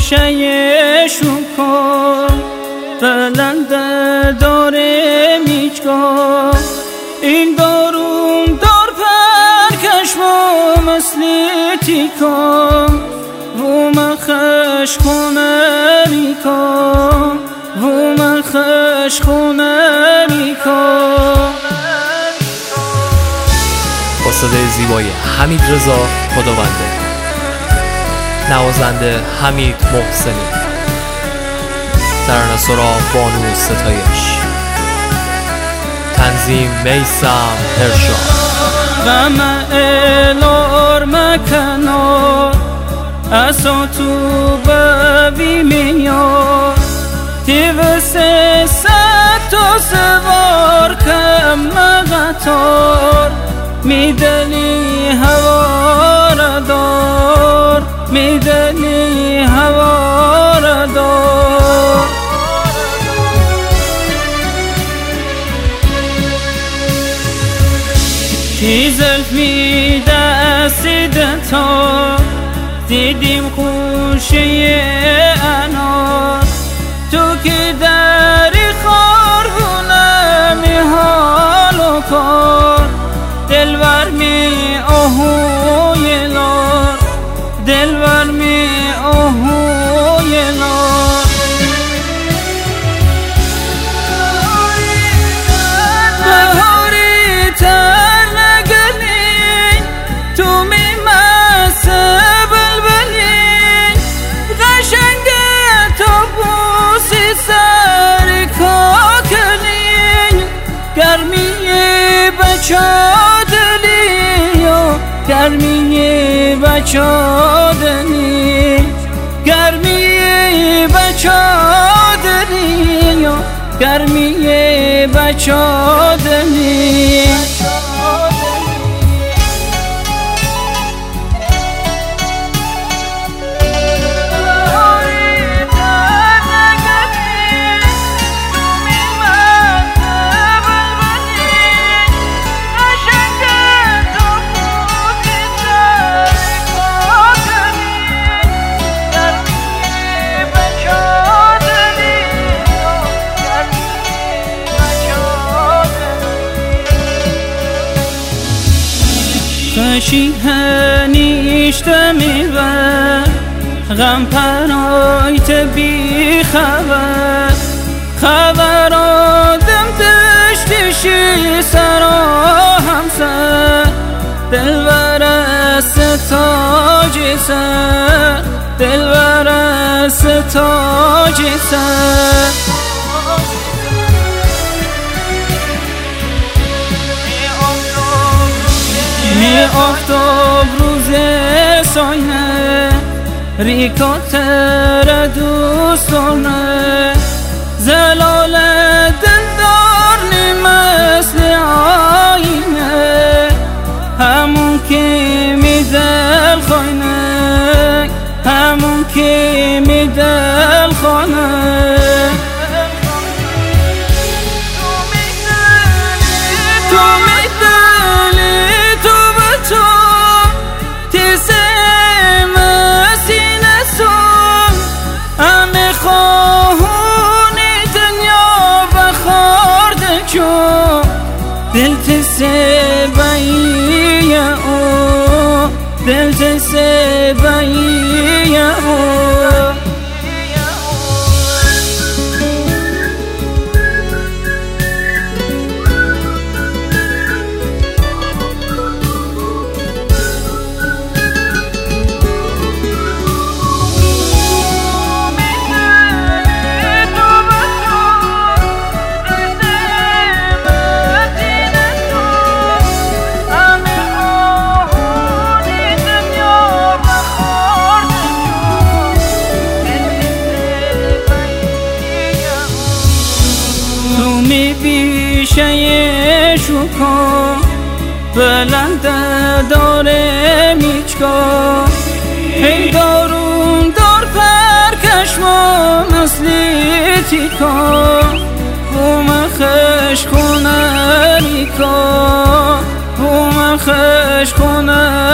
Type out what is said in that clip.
بیشه شکر بلنده داره میچگاه این دارون دار پرکش و مثل تیکان و مخش خونه ریکان و مخش خونه ریکان. با صدای زیبای حمید رضا خداونده، نوازنده حمید محسنی، ترانه سرا بانو ستایش، تنظیم میثم ارشاد. غم الار مکنار اسا تو ببی میاد تیوسه ست و سوار کم مغتار میدلی هوار دار میدلی هوار دار. تی زلفی دستید تا دیدیم خوشه انار تو که دری خارونه می حال و کار دلور می آهوی لار دلور می آهوی لار. بهاری تر نگلی تو می مسه بلبلی قشنگ تو بوسی سر کاکلی گرمی بچه گرمی بچادنی گرمی بچادنی گرمی بچادنی. خشیهنیشت میبر غم پرایت بی خبر خبر آدم دشتشی سرا همسر دلبر ستاجی سر دلبر ستاجی سر. آفتاب روز ساینه ریکاتر دوستانه زلال دلدار نی مثل آینه همون که می دل خانه همون که می دل خانه. دل تسبایی او دل تسبایی او بیشه شکن بلنده داره میچگاه هی دارون دار پرکش ما مثل تیکان و مخش خونه ریکان و مخش خونه